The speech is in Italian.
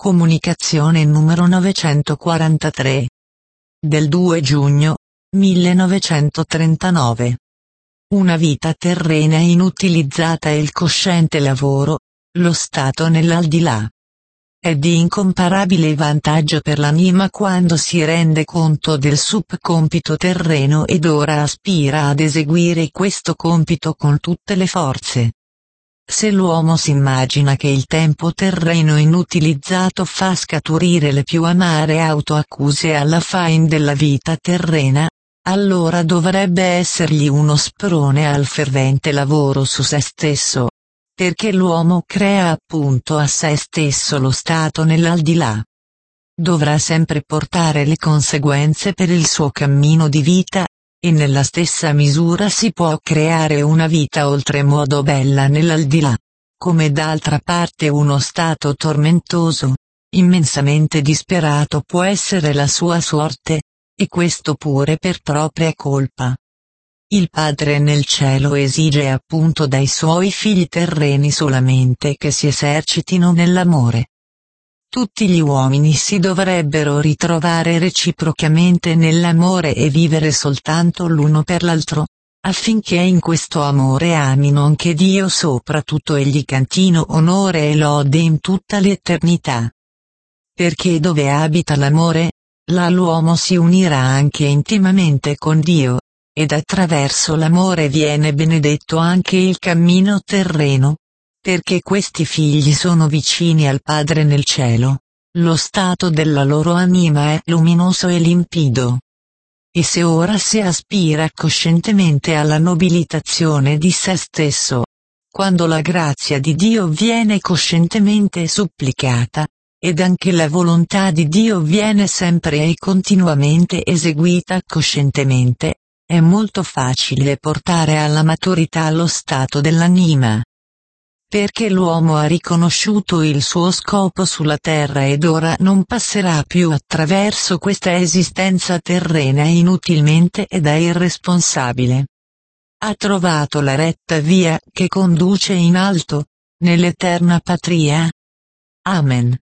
Comunicazione numero 943. Del 2 giugno 1939. Una vita terrena inutilizzata e il cosciente lavoro, lo stato nell'aldilà. È di incomparabile vantaggio per l'anima quando si rende conto del subcompito terreno ed ora aspira ad eseguire questo compito con tutte le forze. Se l'uomo si immagina che il tempo terreno inutilizzato fa scaturire le più amare autoaccuse alla fine della vita terrena, allora dovrebbe essergli uno sprone al fervente lavoro su se stesso. Perché l'uomo crea appunto a se stesso lo stato nell'aldilà. Dovrà sempre portare le conseguenze per il suo cammino di vita, e nella stessa misura si può creare una vita oltremodo bella nell'aldilà. Come d'altra parte uno stato tormentoso, immensamente disperato può essere la sua sorte, e questo pure per propria colpa. Il Padre nel cielo esige appunto dai suoi figli terreni solamente che si esercitino nell'amore. Tutti gli uomini si dovrebbero ritrovare reciprocamente nell'amore e vivere soltanto l'uno per l'altro, affinché in questo amore amino anche Dio soprattutto e gli cantino onore e lode in tutta l'eternità. Perché dove abita l'amore, là l'uomo si unirà anche intimamente con Dio. Ed attraverso l'amore viene benedetto anche il cammino terreno. Perché questi figli sono vicini al Padre nel cielo, lo stato della loro anima è luminoso e limpido. E se ora si aspira coscientemente alla nobilitazione di se stesso, quando la grazia di Dio viene coscientemente supplicata, ed anche la volontà di Dio viene sempre e continuamente eseguita coscientemente, è molto facile portare alla maturità lo stato dell'anima. Perché l'uomo ha riconosciuto il suo scopo sulla terra ed ora non passerà più attraverso questa esistenza terrena inutilmente ed è irresponsabile. Ha trovato la retta via che conduce in alto, nell'eterna patria. Amen.